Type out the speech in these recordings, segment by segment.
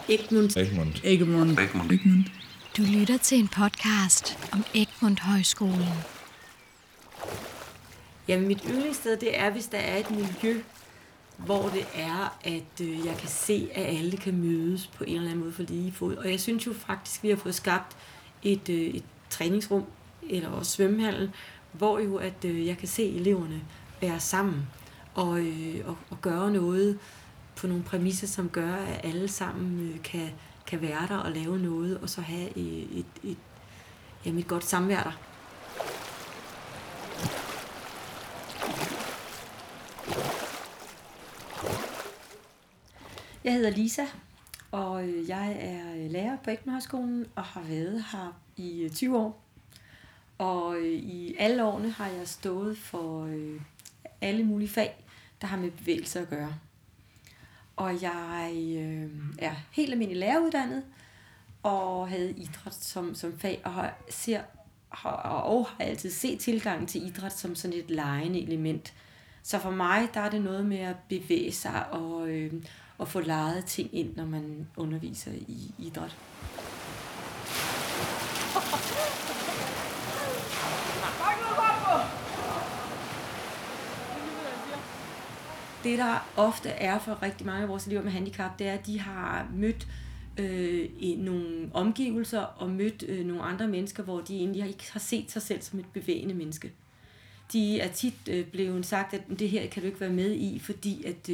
Egmont. Du lytter til en podcast om Egmont Højskolen. Jamen, mit yndlingssted, det er, hvis der er et miljø, hvor det er, at jeg kan se, at alle kan mødes på en eller anden måde for lige fod. Og jeg synes jo faktisk, vi har fået skabt et træningsrum, eller også svømmehallen, hvor jo, at jeg kan se eleverne være sammen og gøre noget på nogle præmisser, som gør, at alle sammen kan være der og lave noget, og så have et godt samvær der. Jeg hedder Lisa, og jeg er lærer på Egmont Højskolen og har været her i 20 år. Og i alle årene har jeg stået for alle mulige fag, der har med bevægelse at gøre. Og jeg er helt almindelig læreruddannet og havde idræt som fag, og har altid set tilgangen til idræt som sådan et legende element. Så for mig, der er det noget med at bevæge sig og få leget ting ind, når man underviser i idræt. Det, der ofte er for rigtig mange af vores elever med handicap, det er, at de har mødt i nogle omgivelser og mødt nogle andre mennesker, hvor de egentlig ikke har set sig selv som et bevægende menneske. De er tit blevet sagt, at det her kan du ikke være med i, fordi at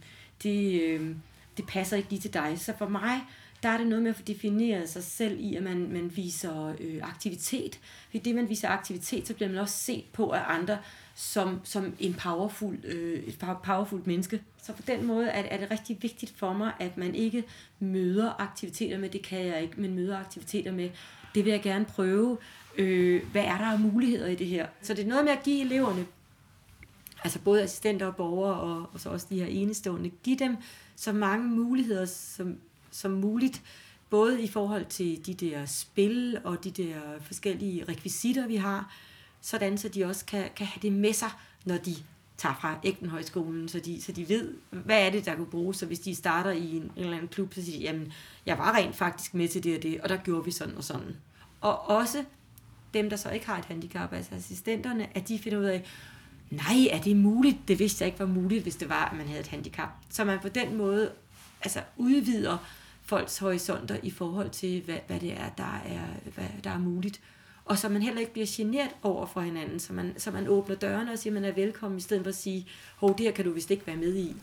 det passer ikke lige til dig. Så for mig, der er det noget med at få defineret sig selv i, at man viser aktivitet. Fordi det, man viser aktivitet, så bliver man også set på af andre som et powerfult menneske. Så på den måde er det rigtig vigtigt for mig, at man ikke møder aktiviteter med, det kan jeg ikke, men møder aktiviteter med, det vil jeg gerne prøve. Hvad er der af muligheder i det her? Så det er noget med at give eleverne, altså både assistenter og borgere, og så også de her enestående, give dem så mange muligheder som muligt, både i forhold til de der spil og de der forskellige rekvisitter, vi har, sådan så de også kan have det med sig, når de tager fra Egmont Højskolen, så de ved, hvad er det, der kan bruges. Så hvis de starter i en eller anden klub, så siger de, jamen, jeg var rent faktisk med til det og det, og der gjorde vi sådan og sådan. Og også dem, der så ikke har et handicap, altså assistenterne, at de finder ud af, nej, er det muligt? Det vidste jeg ikke var muligt, hvis det var, at man havde et handicap. Så man på den måde altså udvider folks horisonter i forhold til, hvad det er, der er muligt. Og så man heller ikke bliver generet over for hinanden, så man åbner dørene og siger, man er velkommen, i stedet for at sige, hov, det her kan du vist ikke være med i.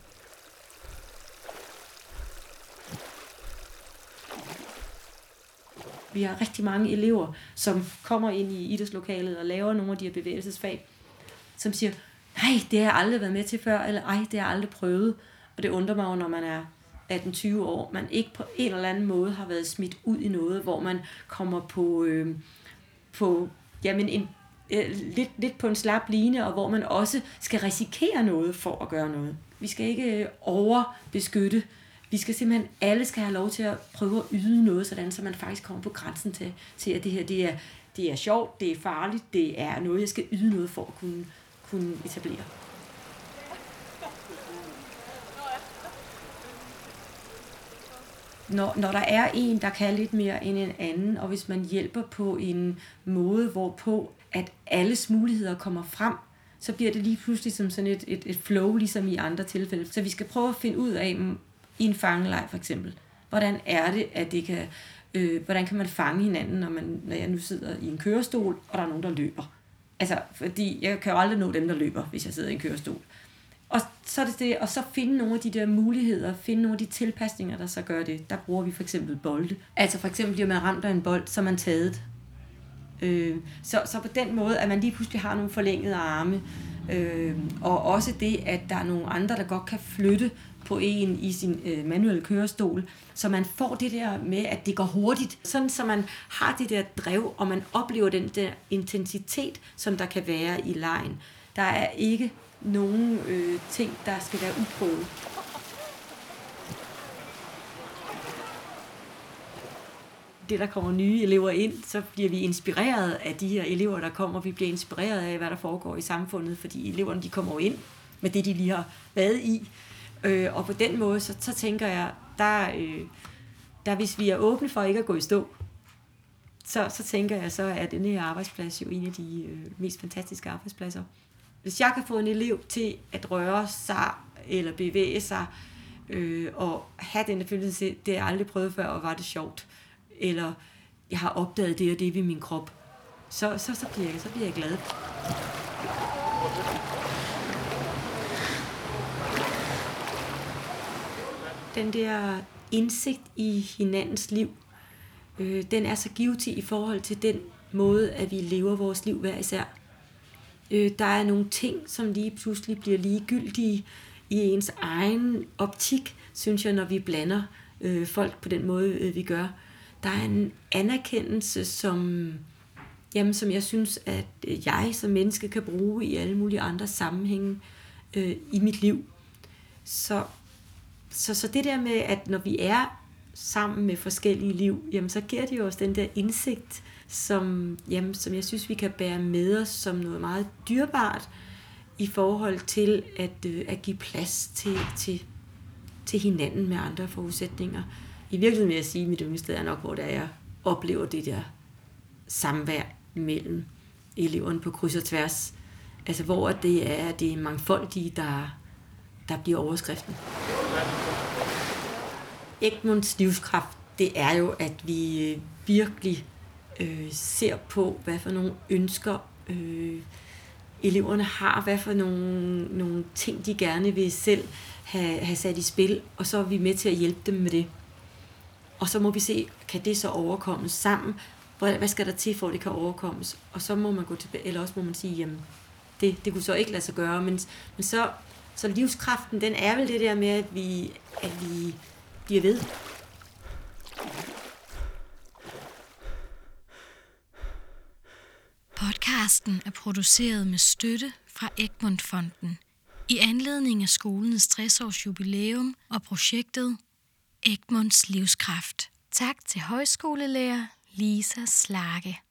Vi har rigtig mange elever, som kommer ind i idrætslokalet og laver nogle af de her bevægelsesfag, som siger, nej, det har jeg aldrig været med til før, eller ej, det har jeg aldrig prøvet. Og det undrer mig jo, når man er 18-20 år, man ikke på en eller anden måde har været smidt ud i noget, hvor man kommer på lidt på en slap line, og hvor man også skal risikere noget for at gøre noget. Vi skal ikke overbeskytte. Vi skal simpelthen, alle skal have lov til at prøve at yde noget, sådan så man faktisk kommer på grænsen til at det her, det er sjovt, det er farligt, det er noget, jeg skal yde noget for at kunne etablere. Når der er en, der kan lidt mere end en anden, og hvis man hjælper på en måde, hvorpå at alles muligheder kommer frem, så bliver det lige pludselig som sådan et flow, ligesom i andre tilfælde. Så vi skal prøve at finde ud af, i en fangeleg for eksempel, hvordan er det, at det kan, hvordan kan man fange hinanden, når jeg nu sidder i en kørestol, og der er nogen, der løber. Altså, fordi jeg kan jo aldrig nå dem, der løber, hvis jeg sidder i en kørestol. Og så er det, og så finde nogle af de der muligheder, finde nogle af de tilpasninger, der så gør det. Der bruger vi for eksempel bolde. Altså for eksempel, når man ramt af en bold, så er man taget. Så på den måde, at man lige pludselig har nogle forlængede arme, og også det, at der er nogle andre, der godt kan flytte på en i sin manuelle kørestol, så man får det der med, at det går hurtigt, sådan så man har det der drev, og man oplever den der intensitet, som der kan være i legen. Der er ikke nogen ting, der skal være uprøvet. Det, der kommer nye elever ind, så bliver vi inspireret af de her elever, der kommer. Vi bliver inspireret af, hvad der foregår i samfundet, fordi eleverne, de kommer ind med det, de lige har været i. Og på den måde, så tænker jeg, der hvis vi er åbne for ikke at gå i stå, så tænker jeg, så er denne her arbejdsplads jo en af de mest fantastiske arbejdspladser. Hvis jeg kan få en elev til at røre sig eller bevæge sig, og have den følelse, det har jeg aldrig prøvet før, og var det sjovt, eller jeg har opdaget det og det ved min krop, så bliver jeg glad. Den der indsigt i hinandens liv, den er så givtig i forhold til den måde, at vi lever vores liv hver især. Der er nogle ting, som lige pludselig bliver ligegyldige i ens egen optik, synes jeg, når vi blander folk på den måde, vi gør. Der er en anerkendelse, som jeg synes, at jeg som menneske kan bruge i alle mulige andre sammenhænge i mit liv. Så det der med, at når vi er sammen med forskellige liv, jamen så giver det jo os den der indsigt, som jeg synes, vi kan bære med os som noget meget dyrebart i forhold til at give plads til hinanden med andre forudsætninger. I virkeligheden vil jeg sige, at mit yndlingssted er nok, hvor jeg oplever det der samvær mellem eleverne på kryds og tværs. Altså hvor det er mangfoldige, der bliver overskriften. Egmonts livskraft, det er jo, at vi virkelig ser på, hvad for nogle ønsker eleverne har, hvad for nogle ting, de gerne vil selv have sat i spil, og så er vi med til at hjælpe dem med det. Og så må vi se, kan det så overkommes sammen? Hvad skal der til, for at det kan overkommes? Og så må man gå tilbage, eller også må man sige, jamen, det kunne så ikke lade sig gøre, men så livskraften, den er vel det der med, at vi bliver ved. Podcasten er produceret med støtte fra Egmont Fonden i anledning af skolens 60-års jubilæum og projektet Egmonts Livskraft. Tak til højskolelærer Lisa Slage.